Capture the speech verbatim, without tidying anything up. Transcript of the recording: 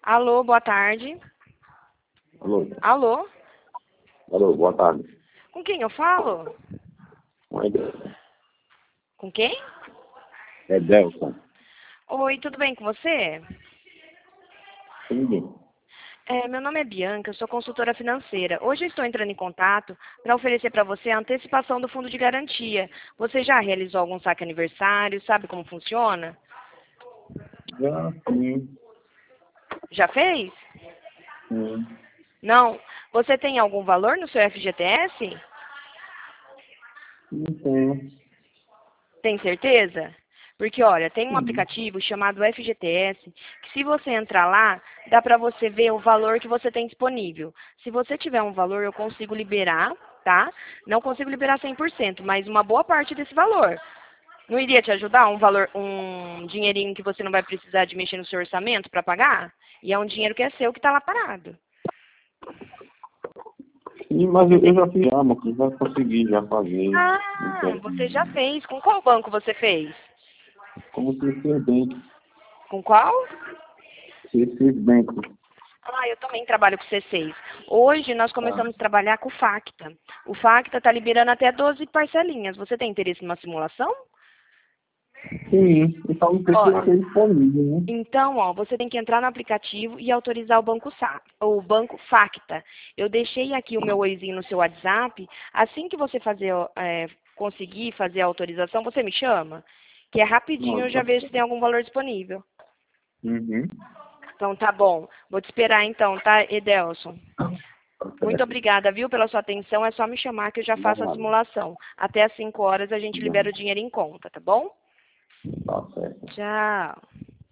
Alô, boa tarde. Alô? Alô? Alô, boa tarde. Com quem eu falo? Oi, Com quem? é Delson. Oi, tudo bem com você? Tudo bem? É, meu nome é Bianca, eu sou consultora financeira. Hoje eu estou entrando em contato para oferecer para você a antecipação do fundo de garantia. Você já realizou algum saque aniversário? Sabe como funciona? Já, sim, Já fez? sim. Não? Você tem algum valor no seu F G T S? Não tenho. Tem certeza? Porque, olha, tem um Sim. aplicativo chamado F G T S, que se você entrar lá, dá para você ver o valor que você tem disponível. Se você tiver um valor, eu consigo liberar, tá? Não consigo liberar cem por cento, mas uma boa parte desse valor. Não iria te ajudar? Um valor, um dinheirinho que você não vai precisar de mexer no seu orçamento para pagar? E é um dinheiro que é seu que está lá parado. Sim, mas eu, eu já fiz já, mas já consegui já fazer. Não Ah, quero você já que- fez. Com qual banco você fez? Como se fez bem. Com qual? Se fez bem. Ah, eu também trabalho com C seis. Hoje nós Tá. começamos a trabalhar com o Facta. O Facta está liberando até doze parcelinhas. Você tem interesse numa simulação? Sim, então não sei se vai Ó, ter disponível, né? então, ó, você tem que entrar no aplicativo e autorizar o banco Sa o banco Facta. Eu deixei aqui o meu oizinho no seu WhatsApp. Assim que você fazer, ó, é, conseguir fazer a autorização, você me chama, que é rapidinho eu Não, tá já vejo se tem certo. algum valor disponível. Uhum. Então tá bom. Vou te esperar então, tá, Edelson? Tá Muito certo. obrigada, viu, pela sua atenção. É só me chamar que eu já faço a Nada. simulação. Até às cinco horas a gente libera o dinheiro em conta, tá bom? Tá certo. Tchau.